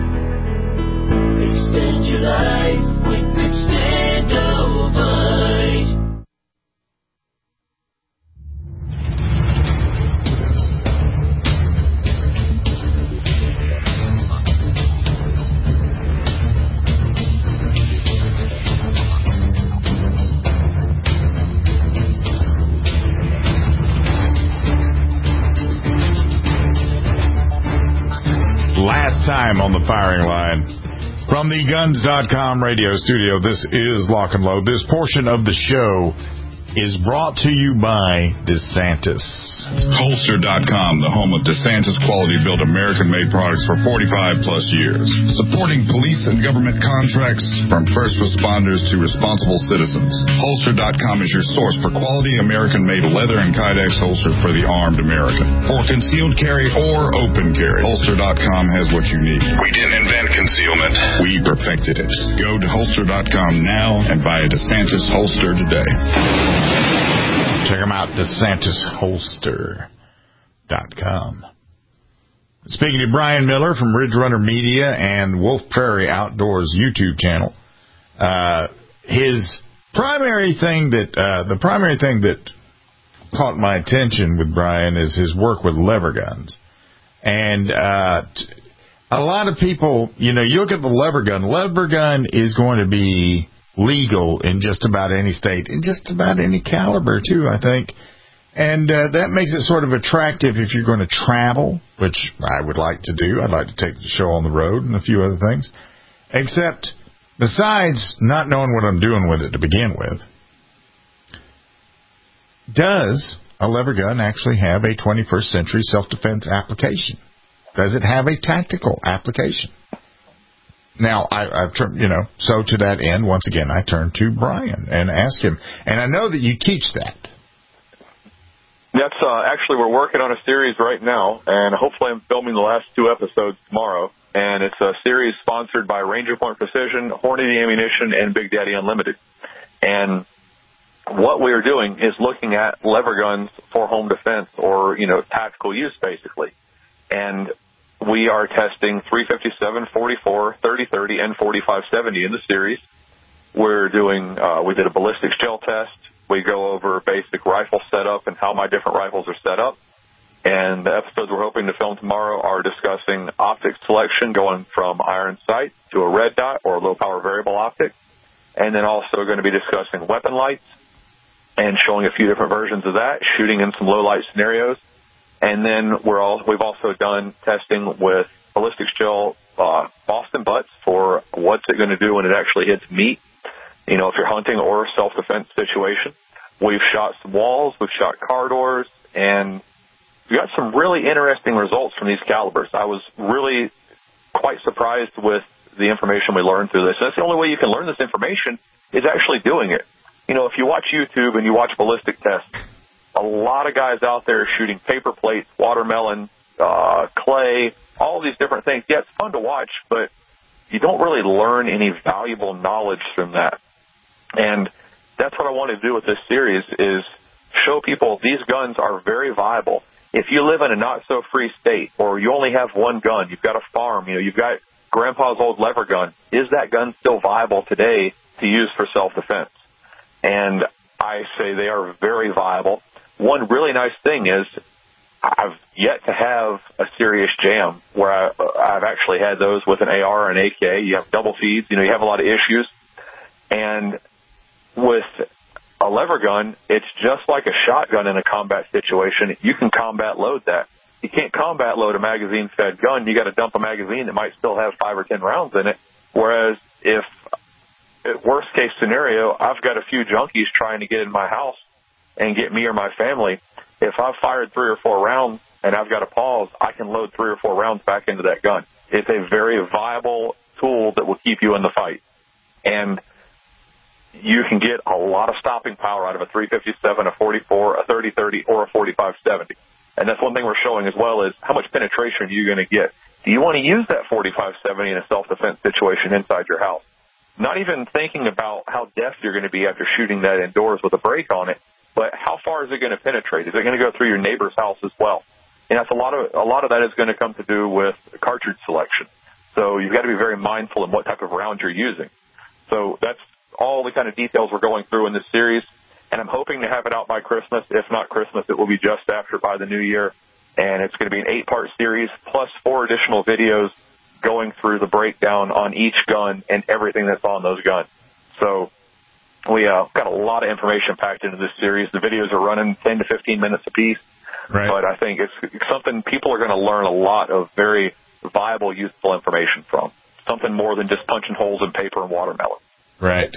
Extend your life with Extendivite. Last time on the firing line. From the guns dot com radio studio, this is Lock and Load. This portion of the show is brought to you by DeSantis. Holster dot com, the home of DeSantis quality-built American-made products for forty-five plus years. Supporting police and government contracts from first responders to responsible citizens. Holster dot com is your source for quality American-made leather and Kydex holster for the armed American. For concealed carry or open carry, Holster dot com has what you need. We didn't invent concealment. We perfected it. Go to Holster dot com now and buy a DeSantis holster today. Check them out, DeSantis Holster dot com. Speaking to Brian Miller from Ridge Runner Media and Wolf Prairie Outdoors YouTube channel, uh, his primary thing that uh, the primary thing that caught my attention with Brian is his work with lever guns. And uh, a lot of people, you know, you look at the lever gun. Lever gun is going to be legal in just about any state, in just about any caliber, too, I think. And uh, that makes it sort of attractive if you're going to travel, which I would like to do. I'd like to take the show on the road and a few other things. Except, besides not knowing what I'm doing with it to begin with, does a lever gun actually have a twenty-first century self-defense application? Does it have a tactical application? Now, I, I've turned, you know, so to that end, once again, I turn to Brian and ask him. And I know that you teach that. That's uh, actually, we're working on a series right now, and hopefully I'm filming the last two episodes tomorrow. And it's a series sponsored by Ranger Point Precision, Hornady Ammunition, and Big Daddy Unlimited. And what we are doing is looking at lever guns for home defense or, you know, tactical use, basically. And we are testing three fifty-seven, forty-four, thirty thirty, and forty-five seventy in the series. We're doing, uh, we did a ballistics gel test. We go over basic rifle setup and how my different rifles are set up. And the episodes we're hoping to film tomorrow are discussing optic selection, going from iron sight to a red dot or a low power variable optic. And then also going to be discussing weapon lights and showing a few different versions of that, shooting in some low light scenarios. And then we're all, we've also done testing with ballistics gel uh, Boston butts for what's it going to do when it actually hits meat, you know, if you're hunting or self-defense situation. We've shot some walls, we've shot car doors, and we got some really interesting results from these calibers. I was really quite surprised with the information we learned through this. And that's the only way you can learn this information is actually doing it. You know, if you watch YouTube and you watch ballistic tests, a lot of guys out there shooting paper plates, watermelon, uh, clay, all these different things. Yeah, it's fun to watch, but you don't really learn any valuable knowledge from that. And that's what I wanted to do with this series is show people these guns are very viable. If you live in a not-so-free state or you only have one gun, you've got a farm, you know, you've got Grandpa's old lever gun, is that gun still viable today to use for self-defense? And I say they are very viable. One really nice thing is I've yet to have a serious jam where I, I've actually had those with an A R or an A K. You have double feeds, you know, you have a lot of issues. And with a lever gun, it's just like a shotgun in a combat situation. You can combat load that. You can't combat load a magazine-fed gun. You got to dump a magazine that might still have five or ten rounds in it. Whereas if, worst-case scenario, I've got a few junkies trying to get in my house and get me or my family, if I've fired three or four rounds and I've got a pause, I can load three or four rounds back into that gun. It's a very viable tool that will keep you in the fight. And you can get a lot of stopping power out of a three fifty-seven, a forty-four, a thirty thirty, or a forty-five seventy. And that's one thing we're showing as well is how much penetration are you going to get. Do you want to use that forty-five seventy in a self-defense situation inside your house? Not even thinking about how deft you're going to be after shooting that indoors with a break on it, but how far is it going to penetrate? Is it going to go through your neighbor's house as well? And that's a lot of a lot of that is going to come to do with cartridge selection. So you've got to be very mindful in what type of round you're using. So that's all the kind of details we're going through in this series, and I'm hoping to have it out by Christmas. If not Christmas, it will be just after, by the new year. And it's going to be an eight-part series plus four additional videos going through the breakdown on each gun and everything that's on those guns. So we uh, got a lot of information packed into this series. The videos are running ten to fifteen minutes apiece. Right. But I think it's something people are going to learn a lot of very viable, useful information from. Something more than just punching holes in paper and watermelon. Right.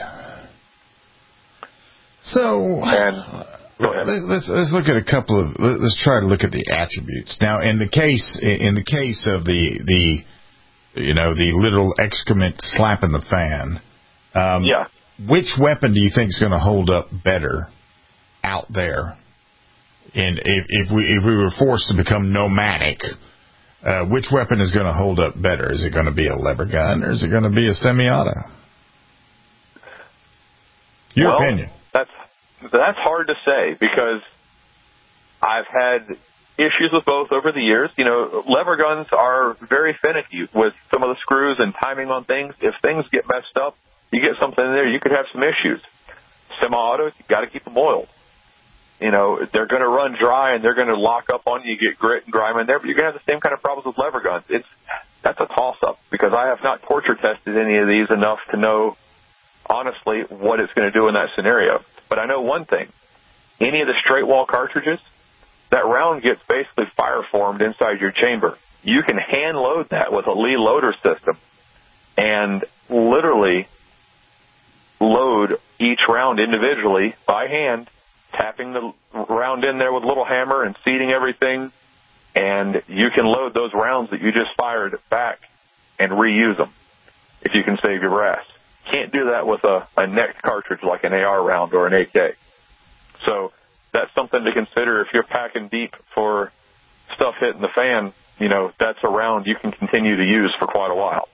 So and, let's let's look at a couple of let's try to look at the attributes. Now, in the case in the case of the the you know the literal excrement slapping the fan, um, yeah. which weapon do you think is going to hold up better out there? And if, if we if we were forced to become nomadic, uh, which weapon is going to hold up better? Is it going to be a lever gun or is it going to be a semi-auto? Your well, opinion. That's that's hard to say because I've had issues with both over the years. You know, lever guns are very finicky with some of the screws and timing on things. If things get messed up, you get something in there, you could have some issues. Semi-autos, you got to keep them oiled. You know, they're going to run dry and they're going to lock up on you, get grit and grime in there, but you're going to have the same kind of problems with lever guns. It's that's a toss-up because I have not torture tested any of these enough to know honestly what it's going to do in that scenario. But I know one thing. Any of the straight wall cartridges, that round gets basically fire formed inside your chamber. You can hand load that with a Lee loader system and literally load each round individually by hand, tapping the round in there with a little hammer and seating everything, and you can load those rounds that you just fired back and reuse them if you can save your brass. Can't do that with a, a necked cartridge like an A R round or an A K. So that's something to consider if you're packing deep for stuff hitting the fan. You know, that's a round you can continue to use for quite a while.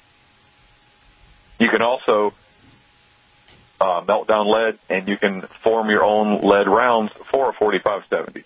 You can also uh, melt down lead, and you can form your own lead rounds for a forty-five seventy.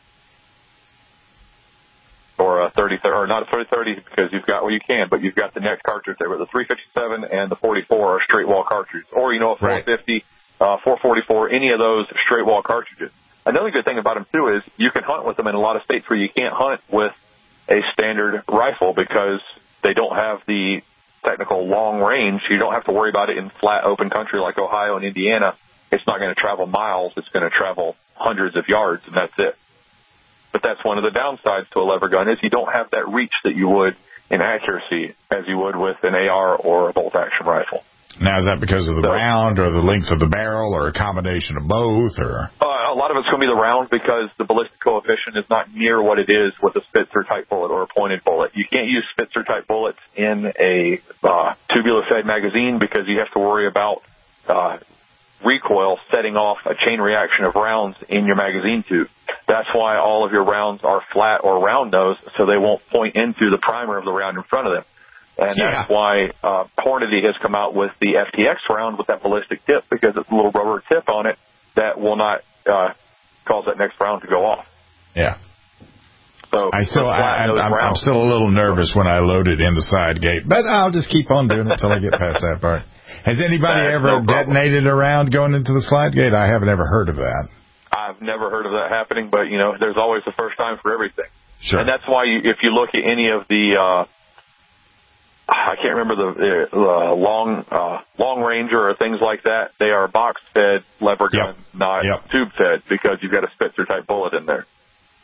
Or a thirty, or not a thirty thirty because you've got, well, you can, but you've got the next cartridge there. But the three fifty-seven and the forty-four are straight wall cartridges. Or, you know, a four fifty, right. uh, four forty-four, any of those straight wall cartridges. Another good thing about them, too, is you can hunt with them in a lot of states where you can't hunt with a standard rifle because they don't have the technical long range. You don't have to worry about it in flat, open country like Ohio and Indiana. It's not going to travel miles. It's going to travel hundreds of yards, and that's it. But that's one of the downsides to a lever gun is you don't have that reach that you would in accuracy as you would with an A R or a bolt-action rifle. Now, is that because of the so, round or the length of the barrel or a combination of both? Or uh, a lot of it's going to be the round because the ballistic coefficient is not near what it is with a Spitzer-type bullet or a pointed bullet. You can't use Spitzer-type bullets in a uh, tubular-fed magazine because you have to worry about uh, recoil setting off a chain reaction of rounds in your magazine tube. That's why all of your rounds are flat or round nose, so they won't point into the primer of the round in front of them. And Yeah. that's why uh, Hornady has come out with the F T X round with that ballistic tip, because it's a little rubber tip on it that will not uh, cause that next round to go off. Yeah. So I still, I, flat I'm, nose I'm, I'm round. still a little nervous when I load it in the side gate, but I'll just keep on doing it until I get past that part. Has anybody That's ever no problem. detonated a round going into the slide gate? I haven't ever heard of that. I've never heard of that happening, but, you know, there's always a first time for everything. Sure. And that's why you, if you look at any of the, uh, I can't remember the uh, long uh, long Ranger or things like that, they are box-fed lever gun, Yep. not Yep. tube-fed, because you've got a Spitzer-type bullet in there.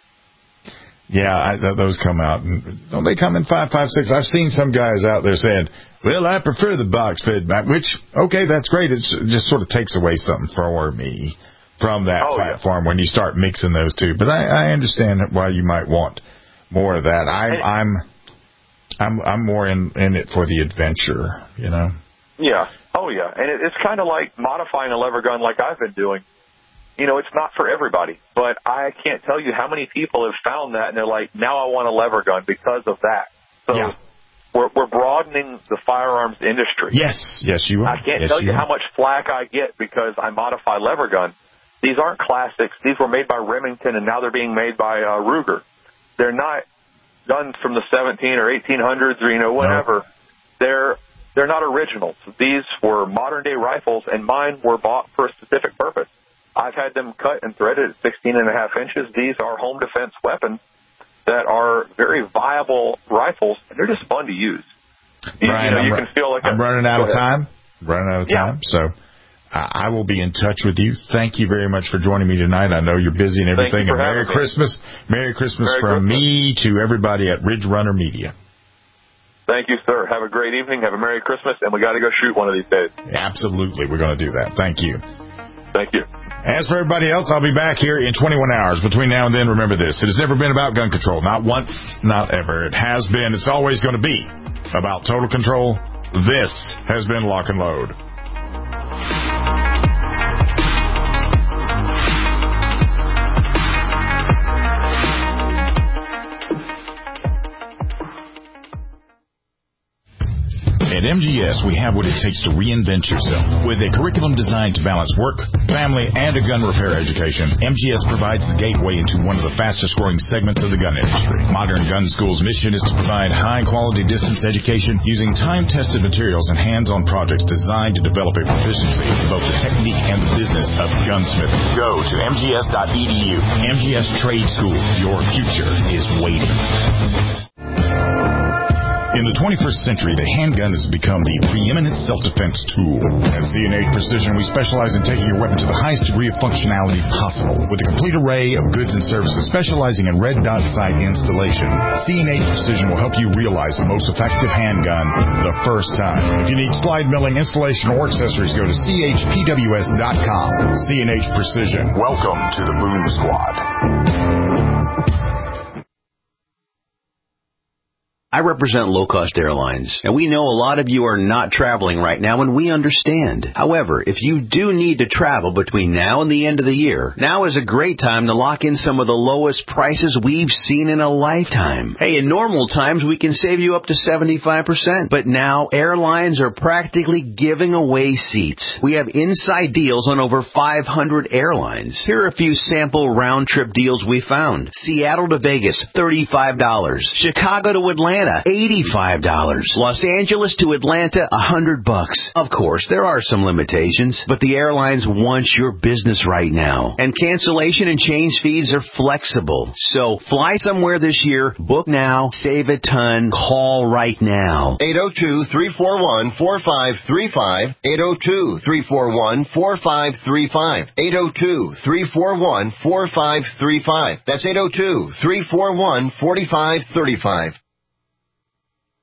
Yeah, I, th- those come out. And, don't they come in five, five, six? I've seen some guys out there saying, well, I prefer the box-fed back, which, okay, that's great. It's, it just sort of takes away something for me from that Oh, yeah. platform when you start mixing those two. But I, I understand why you might want more of that. I'm I'm I'm I'm more in, in it for the adventure, you know? Yeah. Oh, yeah. And it, it's kind of like modifying a lever gun like I've been doing. You know, it's not for everybody, but I can't tell you how many people have found that, and they're like, now I want a lever gun because of that. So Yeah. we're, we're broadening the firearms industry. Yes. Yes, you are. I can't yes, tell you are. how much flack I get because I modify lever guns. These aren't classics. These were made by Remington, and now they're being made by uh, Ruger. They're not guns from the seventeen or eighteen hundreds or, you know, whatever. No. They're they're not originals. These were modern-day rifles, and mine were bought for a specific purpose. I've had them cut and threaded at sixteen and a half inches. These are home defense weapons that are very viable rifles, and they're just fun to use. You, Brian, you know, I'm, you can feel like I'm a, running out of ahead. time. Running out of Yeah. time. So uh, I will be in touch with you. Thank you very much for joining me tonight. I know you're busy and everything. Thank you for and Merry having me. Christmas. Merry Christmas Merry from Christmas. me to everybody at Ridge Runner Media. Thank you, sir. Have a great evening. Have a Merry Christmas, and we got to go shoot one of these days. Absolutely. We're going to do that. Thank you. Thank you. As for everybody else, I'll be back here in twenty-one hours. Between now and then, remember this. It has never been about gun control. Not once, not ever. It has been. It's always going to be about total control. This has been Lock and Load. At M G S, we have what it takes to reinvent yourself. With a curriculum designed to balance work, family, and a gun repair education, M G S provides the gateway into one of the fastest-growing segments of the gun industry. Modern Gun School's mission is to provide high-quality distance education using time-tested materials and hands-on projects designed to develop a proficiency in both the technique and the business of gunsmithing. Go to M G S dot E D U. M G S Trade School. Your future is waiting. In the twenty-first century, the handgun has become the preeminent self-defense tool. At C and H Precision, we specialize in taking your weapon to the highest degree of functionality possible. With a complete array of goods and services specializing in red dot sight installation, C and H Precision will help you realize the most effective handgun the first time. If you need slide milling, installation, or accessories, go to C H P W S dot com. C and H Precision. Welcome to the Boom Squad. I represent low-cost airlines, and we know a lot of you are not traveling right now, and we understand. However, if you do need to travel between now and the end of the year, now is a great time to lock in some of the lowest prices we've seen in a lifetime. Hey, in normal times, we can save you up to seventy-five percent, but now airlines are practically giving away seats. We have inside deals on over five hundred airlines. Here are a few sample round-trip deals we found. Seattle to Vegas, thirty-five dollars. Chicago to Atlanta, eighty-five dollars. Los Angeles to Atlanta, one hundred bucks. Of course, there are some limitations, but the airlines want your business right now. And cancellation and change fees are flexible. So fly somewhere this year, book now, save a ton, call right now. eight oh two, three four one, four five three five. eight oh two, three four one, four five three five. eight oh two, three four one, four five three five. That's eight oh two, three four one, four five three five.